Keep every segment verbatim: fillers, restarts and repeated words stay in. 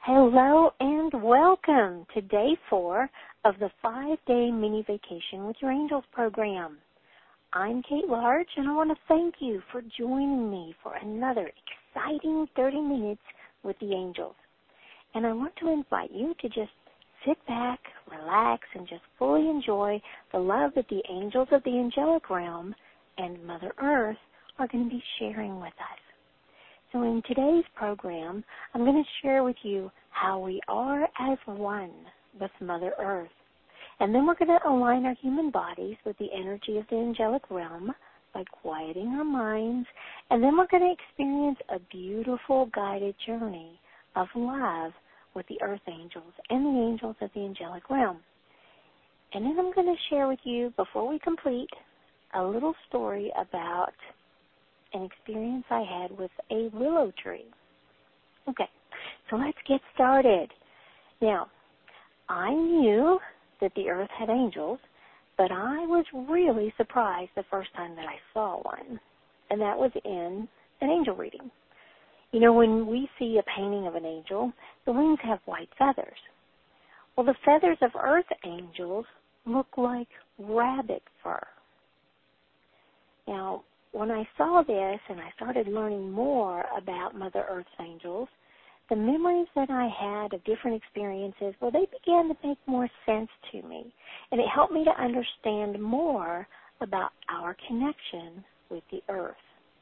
Hello and welcome to day four of the five-day mini vacation with your angels program. I'm Kate Large, and I want to thank you for joining me for another exciting thirty minutes with the angels. And I want to invite you to just sit back, relax, and just fully enjoy the love that the angels of the angelic realm and Mother Earth are going to be sharing with us. So in today's program, I'm going to share with you how we are as one with Mother Earth. And then we're going to align our human bodies with the energy of the angelic realm by quieting our minds. And then we're going to experience a beautiful guided journey of love with the earth angels and the angels of the angelic realm. And then I'm going to share with you, before we complete, a little story about an experience I had with a willow tree. Okay, so let's get started. Now, I knew that the earth had angels, but I was really surprised the first time that I saw one, and that was in an angel reading. You know, when we see a painting of an angel, the wings have white feathers. Well, the feathers of earth angels look like rabbit fur. Now, when I saw this and I started learning more about Mother Earth's angels, the memories that I had of different experiences, well, they began to make more sense to me. And it helped me to understand more about our connection with the earth.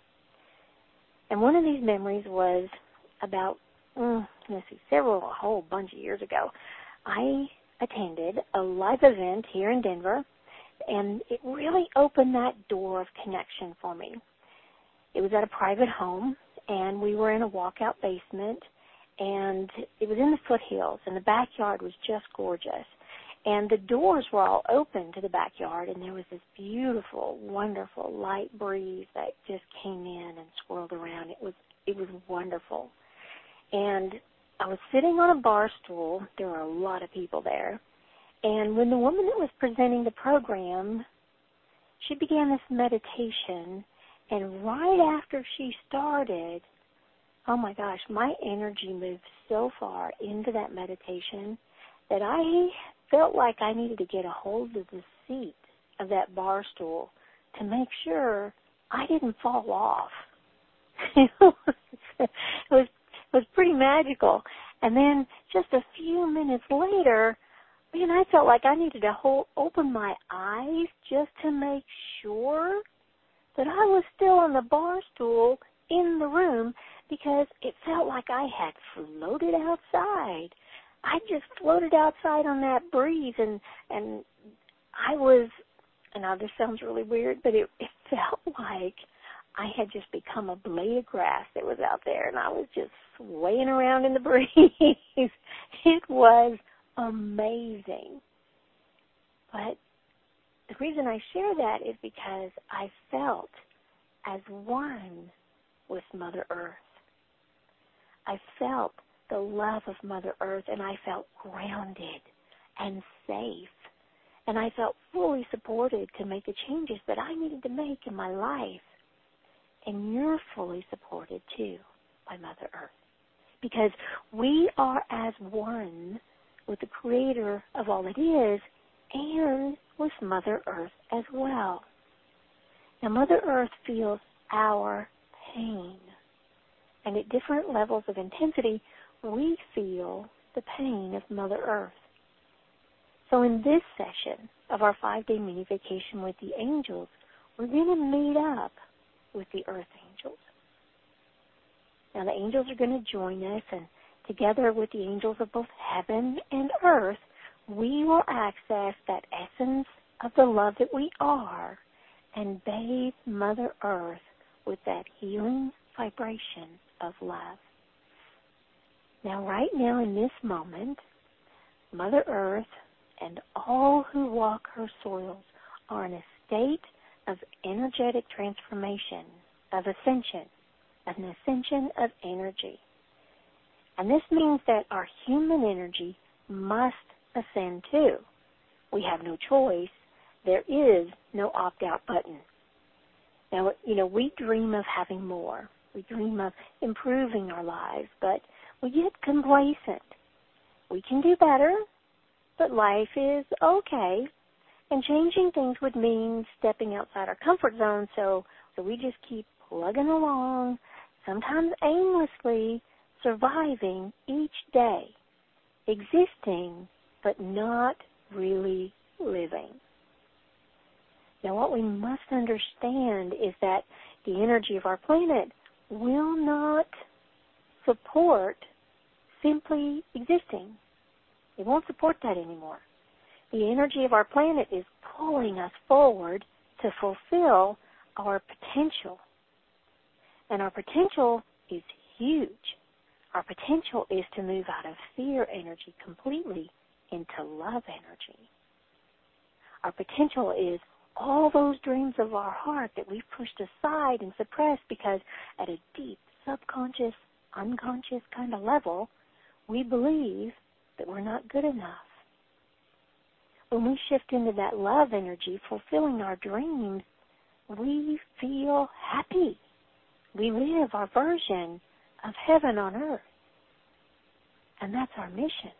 And one of these memories was about, mm, let's see, several, a whole bunch of years ago. I attended a live event here in Denver, and it really opened that door of connection for me. It was at a private home, and we were in a walkout basement, and it was in the foothills, and the backyard was just gorgeous. And the doors were all open to the backyard, and there was this beautiful, wonderful light breeze that just came in and swirled around. It was it was wonderful. And I was sitting on a bar stool. There were a lot of people there. And when the woman that was presenting the program, she began this meditation, and right after she started, oh my gosh, my energy moved so far into that meditation that I felt like I needed to get a hold of the seat of that bar stool to make sure I didn't fall off. it was, it was, it was pretty magical. And then just a few minutes later, man, I felt like I needed to hold, open my eyes just to make sure that I was still on the bar stool in the room, because it felt like I had floated outside. I just floated outside on that breeze, and and I was, and now this sounds really weird, but it, it felt like I had just become a blade of grass that was out there, and I was just swaying around in the breeze. It was amazing. But the reason I share that is because I felt as one with Mother Earth. I felt the love of Mother Earth, and I felt grounded and safe. And I felt fully supported to make the changes that I needed to make in my life. And you're fully supported, too, by Mother Earth. Because we are as one with the Creator of all it is, and with Mother Earth as well. Now, Mother Earth feels our pain. And at different levels of intensity, we feel the pain of Mother Earth. So in this session of our five-day mini vacation with the angels, we're going to meet up with the earth angels. Now, the angels are going to join us, and together with the angels of both heaven and earth, we will access that essence of the love that we are and bathe Mother Earth with that healing vibration of love. Now, right now in this moment, Mother Earth and all who walk her soils are in a state of energetic transformation, of ascension, an ascension of energy. And this means that our human energy must ascend too. We have no choice. There is no opt-out button. Now, you know, we dream of having more. We dream of improving our lives, but We get complacent. We can do better, but life is okay. And changing things would mean stepping outside our comfort zone, so, so we just keep plugging along, sometimes aimlessly surviving each day, existing but not really living. Now, what we must understand is that the energy of our planet will not support simply existing. It won't support that anymore. The energy of our planet is pulling us forward to fulfill our potential. And our potential is huge. Our potential is to move out of fear energy completely into love energy. Our potential is all those dreams of our heart that we've pushed aside and suppressed because at a deep, subconscious, unconscious kind of level, we believe that we're not good enough. When we shift into that love energy, fulfilling our dreams, we feel happy. We live our version of heaven on earth. And that's our mission.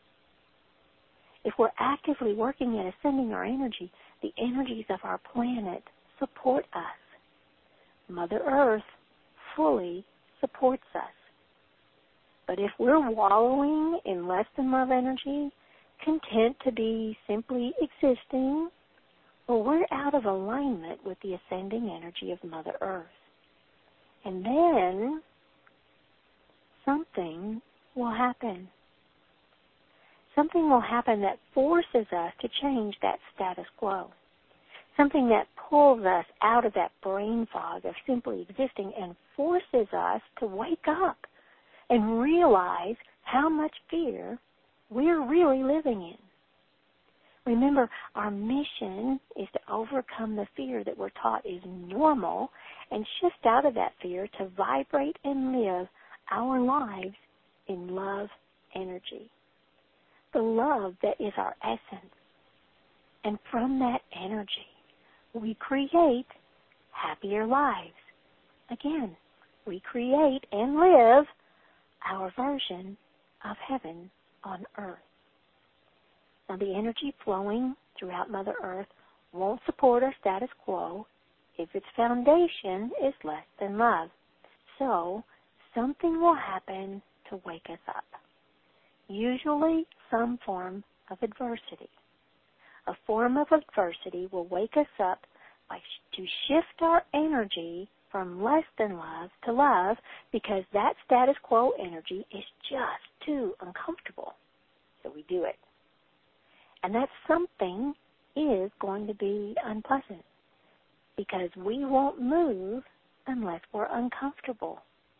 If we're actively working at ascending our energy, the energies of our planet support us. Mother Earth fully supports us. But if we're wallowing in less than love energy, content to be simply existing, well, we're out of alignment with the ascending energy of Mother Earth. And then something will happen. Something will happen that forces us to change that status quo. Something that pulls us out of that brain fog of simply existing and forces us to wake up and realize how much fear we're really living in. Remember, our mission is to overcome the fear that we're taught is normal and shift out of that fear to vibrate and live our lives in love energy. The love that is our essence. And from that energy, we create happier lives. Again, we create and live our version of heaven on earth. Now, the energy flowing throughout Mother Earth won't support our status quo if its foundation is less than love. So, something will happen to wake us up. Usually, some form of adversity. A form of adversity will wake us up by sh- to shift our energy from less than love to love because that status quo energy is just too uncomfortable. So we do it. And that something is going to be unpleasant because we won't move unless we're uncomfortable.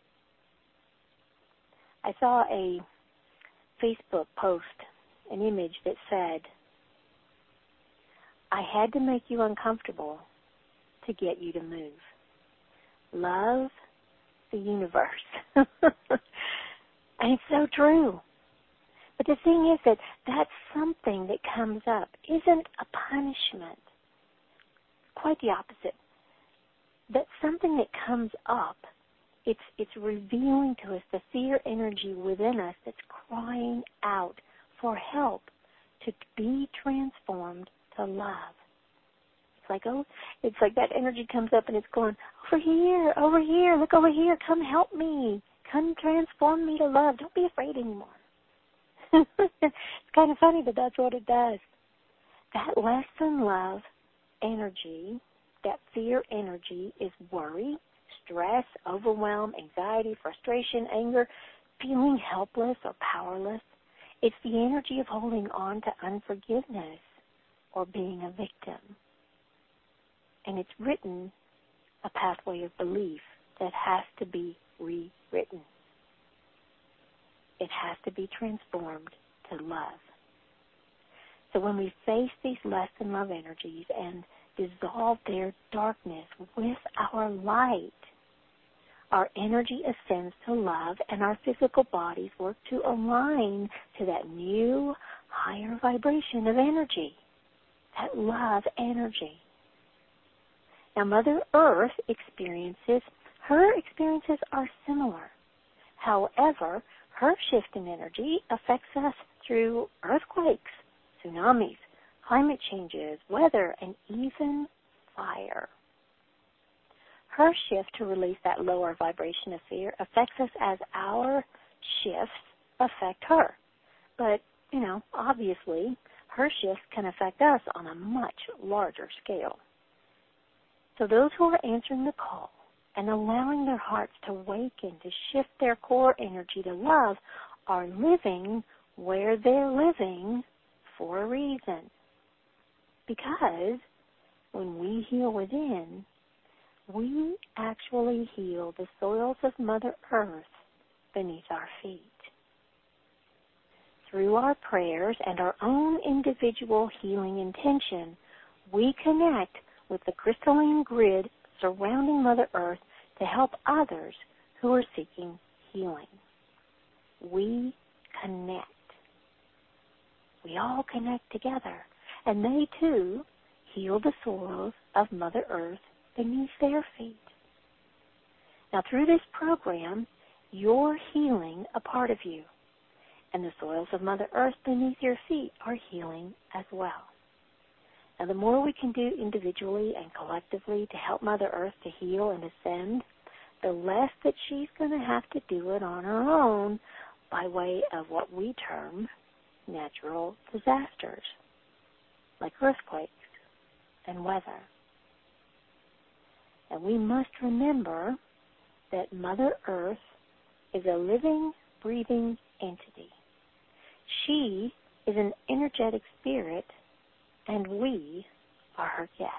I saw a Facebook post, an image that said, I had to make you uncomfortable to get you to move. Love the universe. And it's so true. But the thing is that that something that comes up isn't a punishment. Quite the opposite. That something that comes up, it's it's revealing to us the fear energy within us that's crying out for help to be transformed to love. It's like, oh, it's like that energy comes up and it's going, over here, over here, look over here, come help me. Come transform me to love. Don't be afraid anymore. It's kind of funny, but that's what it does. That less than love energy, that fear energy is worry, stress, overwhelm, anxiety, frustration, anger, feeling helpless or powerless. It's the energy of holding on to unforgiveness or being a victim. And it's written a pathway of belief that has to be rewritten. It has to be transformed to love. So when we face these less than love energies and dissolve their darkness with our light, our energy ascends to love and our physical bodies work to align to that new, higher vibration of energy, that love energy. Now, Mother Earth experiences, her experiences are similar. However, Her shift in energy affects us through earthquakes, tsunamis, climate changes, weather, and even fire. Her shift to release that lower vibration of fear affects us as our shifts affect her. But, you know, obviously, her shifts can affect us on a much larger scale. So those who are answering the call and allowing their hearts to awaken, to shift their core energy to love, are living where they're living for a reason. Because when we heal within, we actually heal the soils of Mother Earth beneath our feet. Through our prayers and our own individual healing intention, we connect with the crystalline grid surrounding Mother Earth to help others who are seeking healing. We connect. We all connect together, and they too heal the soils of Mother Earth beneath their feet. Now, through this program, you're healing a part of you, and the soils of Mother Earth beneath your feet are healing as well. Now, the more we can do individually and collectively to help Mother Earth to heal and ascend, the less that she's going to have to do it on her own by way of what we term natural disasters, like earthquakes and weather. And we must remember that Mother Earth is a living, breathing entity. She is an energetic spirit, and we are her guest.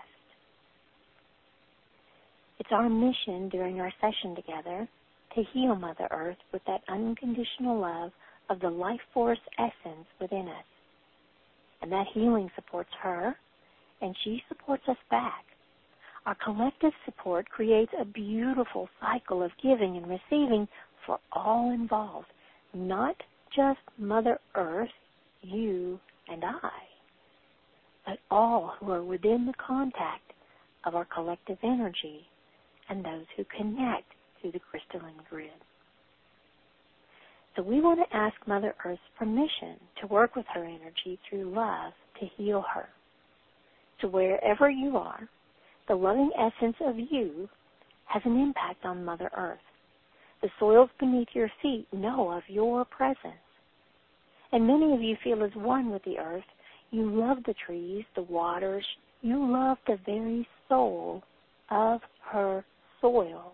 It's our mission during our session together to heal Mother Earth with that unconditional love of the life force essence within us. And that healing supports her, and she supports us back. Our collective support creates a beautiful cycle of giving and receiving for all involved, not just Mother Earth, you, and I, but all who are within the contact of our collective energy and those who connect through the crystalline grid. So we want to ask Mother Earth's permission to work with her energy through love to heal her. So wherever you are, the loving essence of you has an impact on Mother Earth. The soils beneath your feet know of your presence. And many of you feel as one with the earth. You love the trees, the waters. You love the very soul of her soils.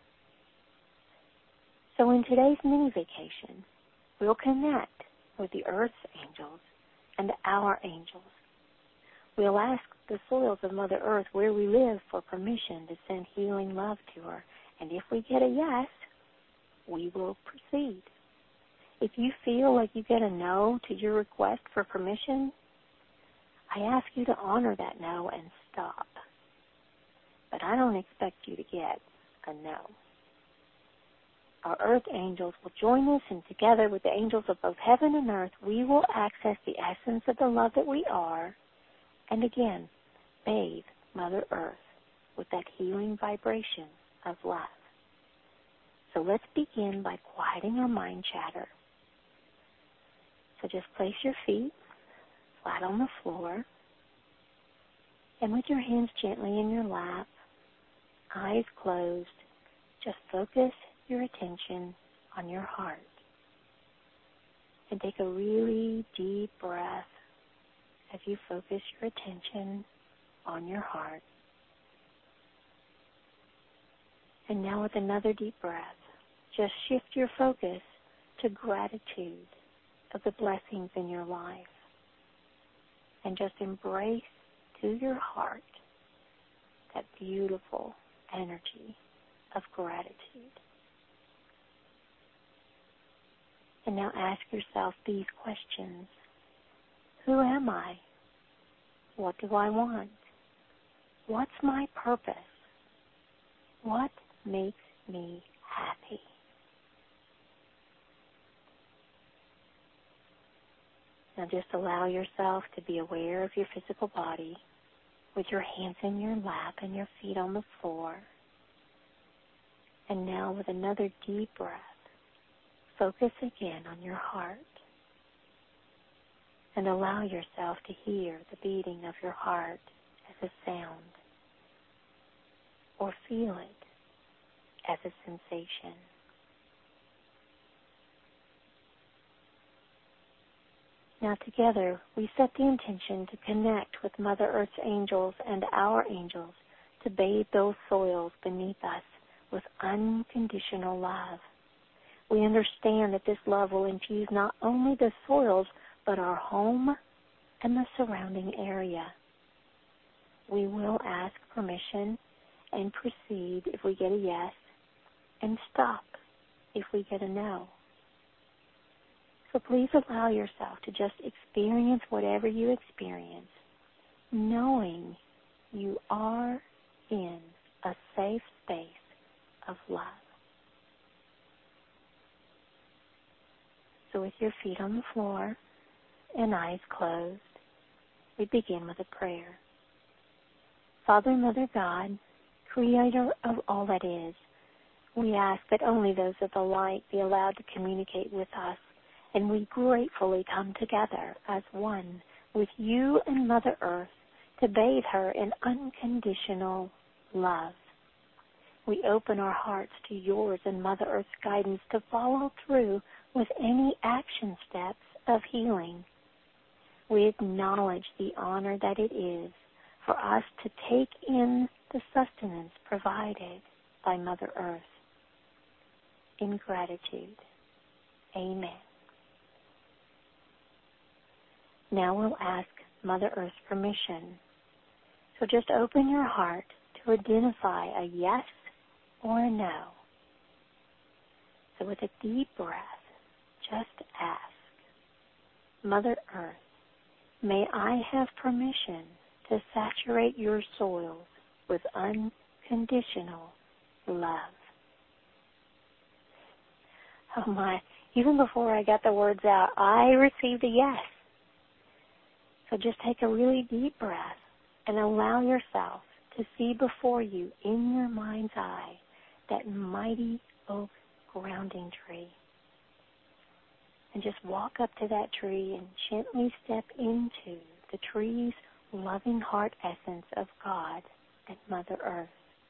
So in today's mini vacation, we'll connect with the earth's angels and our angels. We'll ask the soils of Mother Earth where we live for permission to send healing love to her. And if we get a yes, we will proceed. If you feel like you get a no to your request for permission, I ask you to honor that no and stop. But I don't expect you to get a no. Our earth angels will join us, and together with the angels of both heaven and earth, we will access the essence of the love that we are, and again, bathe Mother Earth with that healing vibration of love. So let's begin by quieting our mind chatter. So just place your feet flat on the floor, and with your hands gently in your lap, eyes closed, just focus your attention on your heart. And take a really deep breath as you focus your attention on your heart. And now with another deep breath, just shift your focus to gratitude of the blessings in your life. And just embrace to your heart that beautiful energy of gratitude. And now ask yourself these questions. Who am I? What do I want? What's my purpose? What makes me happy? Now just allow yourself to be aware of your physical body with your hands in your lap and your feet on the floor. And now with another deep breath, focus again on your heart and allow yourself to hear the beating of your heart as a sound, or feel it as a sensation. Now together, we set the intention to connect with Mother Earth's angels and our angels to bathe those soils beneath us with unconditional love. We understand that this love will infuse not only the soils, but our home and the surrounding area. We will ask permission and proceed if we get a yes, and stop if we get a no. So please allow yourself to just experience whatever you experience, knowing you are in a safe space of love. So with your feet on the floor and eyes closed, we begin with a prayer. Father, Mother God, Creator of all that is, we ask that only those of the light be allowed to communicate with us, and we gratefully come together as one with you and Mother Earth to bathe her in unconditional love. We open our hearts to yours and Mother Earth's guidance to follow through with any action steps of healing. We acknowledge the honor that it is for us to take in the sustenance provided by Mother Earth. In gratitude, amen. Now we'll ask Mother Earth's permission. So just open your heart to identify a yes or a no. So with a deep breath, just ask, Mother Earth, may I have permission to saturate your soils with unconditional love? Oh my, even before I got the words out, I received a yes. So just take a really deep breath and allow yourself to see before you in your mind's eye that mighty oak grounding tree. And just walk up to that tree and gently step into the tree's loving heart essence of God and Mother Earth.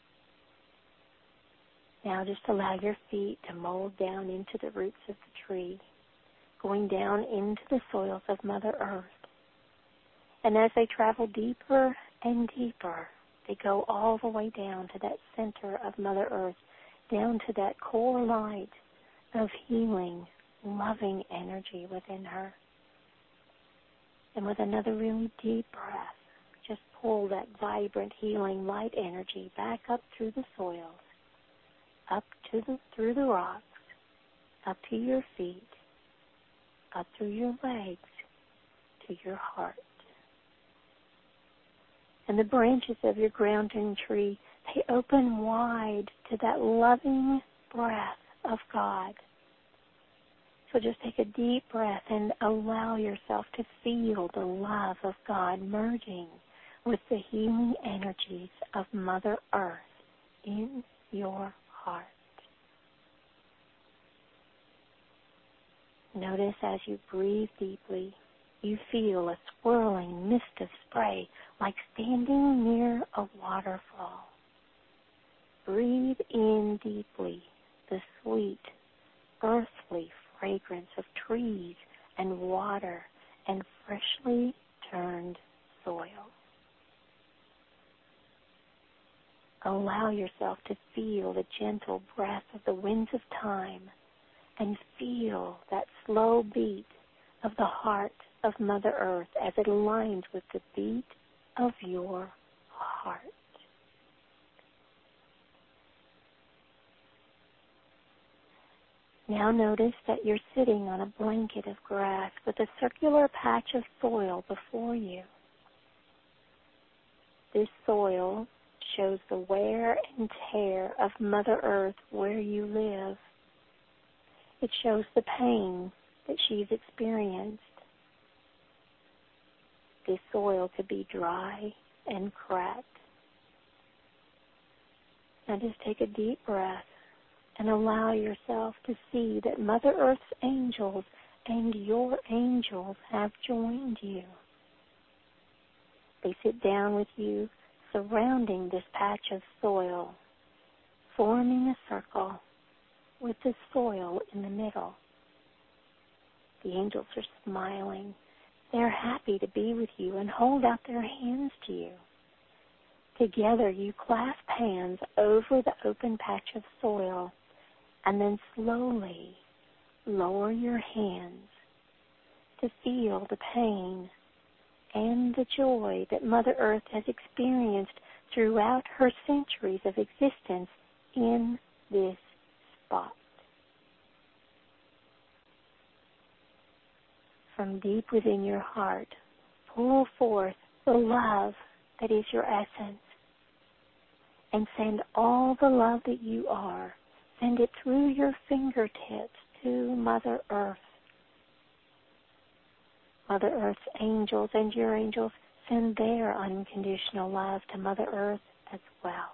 Now just allow your feet to mold down into the roots of the tree, going down into the soils of Mother Earth. And as they travel deeper and deeper, they go all the way down to that center of Mother Earth, down to that core light of healing, loving energy within her. And with another really deep breath, just pull that vibrant, healing light energy back up through the soils, up to the through the rocks, up to your feet, up through your legs, to your heart. And the branches of your grounding tree, they open wide to that loving breath of God. So just take a deep breath and allow yourself to feel the love of God merging with the healing energies of Mother Earth in your heart. Notice as you breathe deeply, you feel a swirling mist of spray like standing near a waterfall. Breathe in deeply the sweet, earthly fragrance of trees and water and freshly turned soil. Allow yourself to feel the gentle breath of the winds of time and feel that slow beat of the heart of Mother Earth as it aligns with the beat of your heart. Now notice that you're sitting on a blanket of grass with a circular patch of soil before you. This soil shows the wear and tear of Mother Earth where you live. It shows the pain that she's experienced. This soil could be dry and cracked. Now just take a deep breath and allow yourself to see that Mother Earth's angels and your angels have joined you. They sit down with you, surrounding this patch of soil, forming a circle with the soil in the middle. The angels are smiling. They're happy to be with you and hold out their hands to you. Together you clasp hands over the open patch of soil and then slowly lower your hands to feel the pain and the joy that Mother Earth has experienced throughout her centuries of existence in this spot. From deep within your heart, pull forth the love that is your essence and send all the love that you are. Send it through your fingertips to Mother Earth. Mother Earth's angels and your angels send their unconditional love to Mother Earth as well.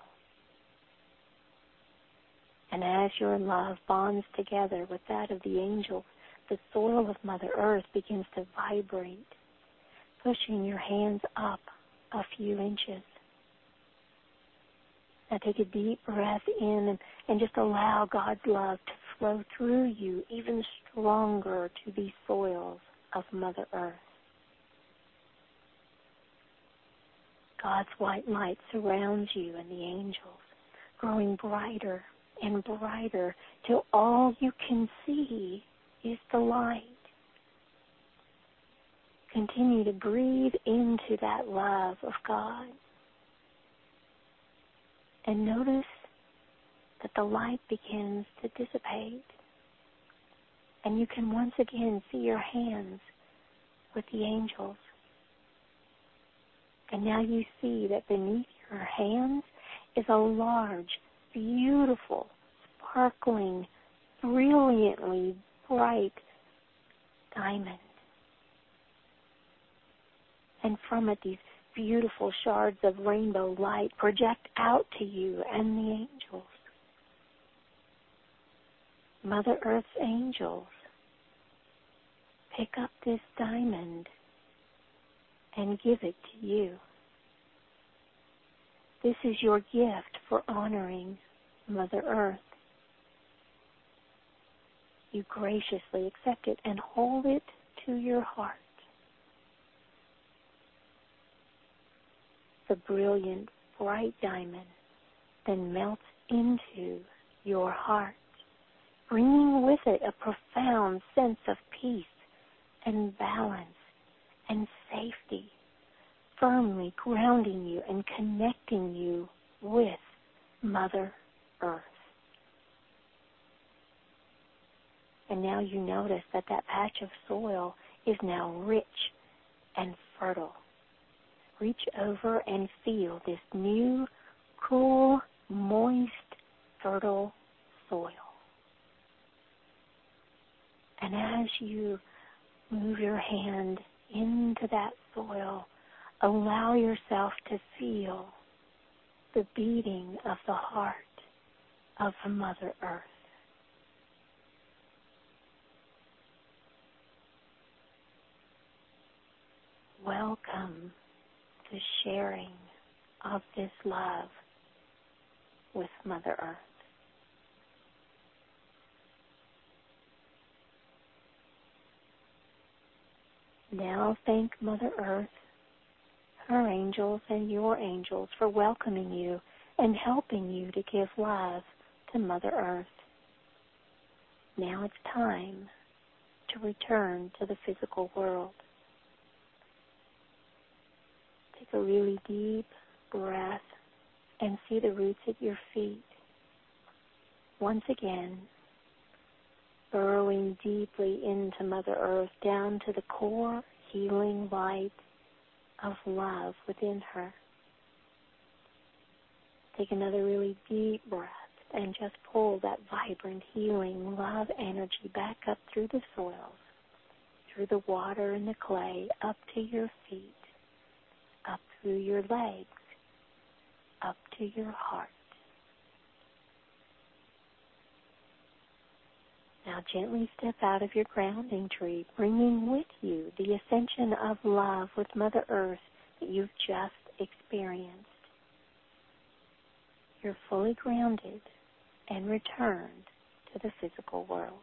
And as your love bonds together with that of the angels, the soil of Mother Earth begins to vibrate, pushing your hands up a few inches. Now take a deep breath in and, and just allow God's love to flow through you even stronger to these soils of Mother Earth. God's white light surrounds you and the angels, growing brighter and brighter till all you can see is the light. Continue to breathe into that love of God. And notice that the light begins to dissipate. And you can once again see your hands with the angels. And now you see that beneath your hands is a large, beautiful, sparkling, brilliantly bright diamond. And from it, these beautiful shards of rainbow light project out to you and the angels. Mother Earth's angels pick up this diamond and give it to you. This is your gift for honoring Mother Earth. You graciously accept it and hold it to your heart. The brilliant, bright diamond then melts into your heart, bringing with it a profound sense of peace and balance and safety, firmly grounding you and connecting you with Mother Earth. And now you notice that that patch of soil is now rich and fertile. Reach over and feel this new, cool, moist, fertile soil. And as you move your hand into that soil, allow yourself to feel the beating of the heart of Mother Earth. Welcome the sharing of this love with Mother Earth. Now thank Mother Earth, her angels, and your angels for welcoming you and helping you to give love to Mother Earth. Now it's time to return to the physical world. Take a really deep breath and see the roots at your feet. Once again, burrowing deeply into Mother Earth, down to the core healing light of love within her. Take another really deep breath and just pull that vibrant, healing love energy back up through the soils, through the water and the clay, up to your feet, up through your legs, up to your heart. Now gently step out of your grounding tree, bringing with you the ascension of love with Mother Earth that you've just experienced. You're fully grounded and returned to the physical world.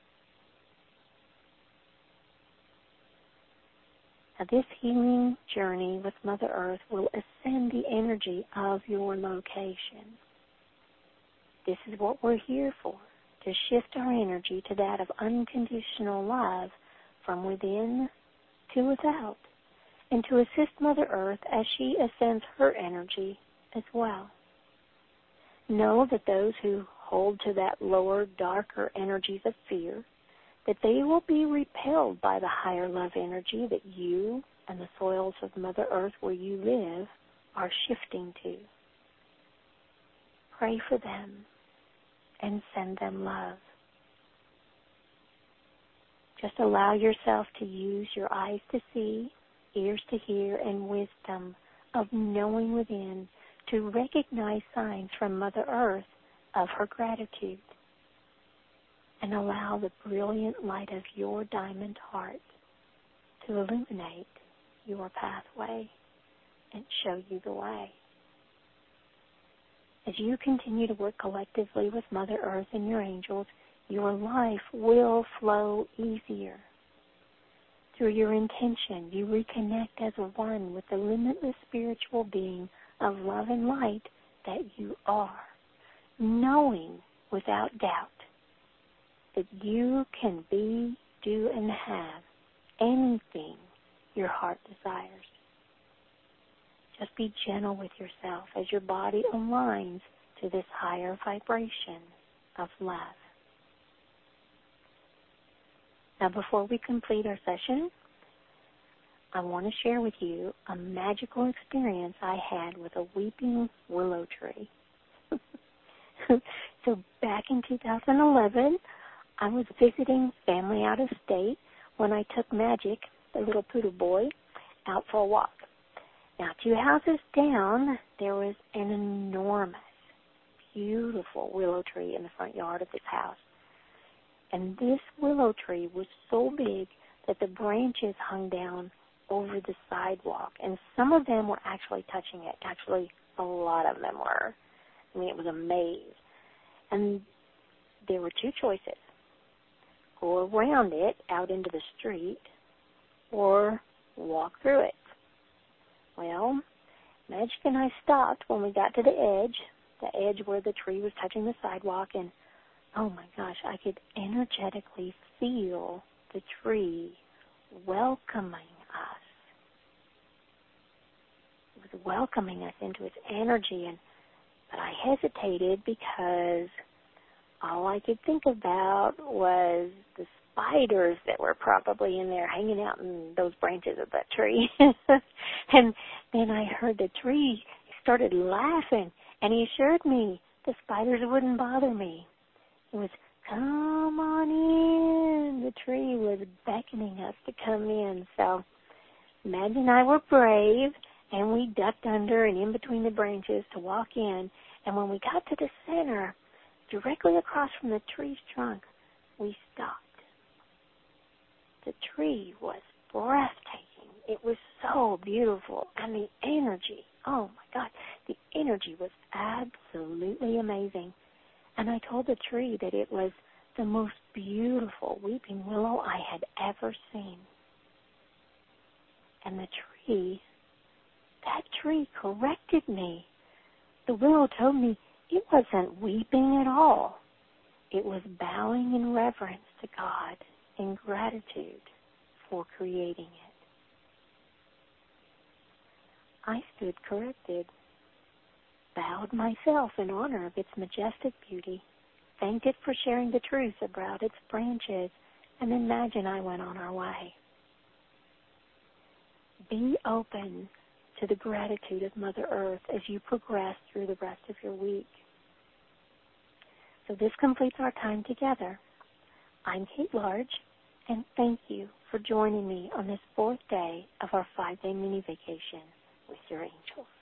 Now this healing journey with Mother Earth will ascend the energy of your location. This is what we're here for, to shift our energy to that of unconditional love from within to without, and to assist Mother Earth as she ascends her energy as well. Know that those who hold to that lower, darker energies of fear, that they will be repelled by the higher love energy that you and the soils of Mother Earth where you live are shifting to. Pray for them and send them love. Just allow yourself to use your eyes to see, ears to hear, and wisdom of knowing within to recognize signs from Mother Earth of her gratitude. And allow the brilliant light of your diamond heart to illuminate your pathway and show you the way. As you continue to work collectively with Mother Earth and your angels, your life will flow easier. Through your intention, you reconnect as one with the limitless spiritual being of love and light that you are, knowing without doubt that you can be, do, and have anything your heart desires. Just be gentle with yourself as your body aligns to this higher vibration of love. Now, before we complete our session, I want to share with you a magical experience I had with a weeping willow tree. So back in two thousand eleven, I was visiting family out of state when I took Magic, the little poodle boy, out for a walk. Now, two houses down, there was an enormous, beautiful willow tree in the front yard of this house. And this willow tree was so big that the branches hung down over the sidewalk, and some of them were actually touching it. Actually, a lot of them were. I mean, it was a maze. And there were two choices. Go around it out into the street or walk through it. Well, Magic and I stopped when we got to the edge, the edge where the tree was touching the sidewalk, and oh my gosh, I could energetically feel the tree welcoming us. It was welcoming us into its energy, and but I hesitated because all I could think about was the spiders that were probably in there hanging out in those branches of that tree. And then I heard the tree started laughing, and he assured me the spiders wouldn't bother me. It was, come on in. The tree was beckoning us to come in. So Madge and I were brave, and we ducked under and in between the branches to walk in. And when we got to the center, directly across from the tree's trunk, we stopped. The tree was breathtaking. It was so beautiful. And the energy, oh my God, the energy was absolutely amazing. And I told the tree that it was the most beautiful weeping willow I had ever seen. And the tree, that tree corrected me. The willow told me it wasn't weeping at all. It was bowing in reverence to God in gratitude for creating it. I stood corrected, bowed myself in honor of its majestic beauty, thanked it for sharing the truth about its branches, and then Madge and I went on our way. Be open to the gratitude of Mother Earth as you progress through the rest of your week. So this completes our time together. I'm Kate Large, and thank you for joining me on this fourth day of our five-day mini vacation with your angels.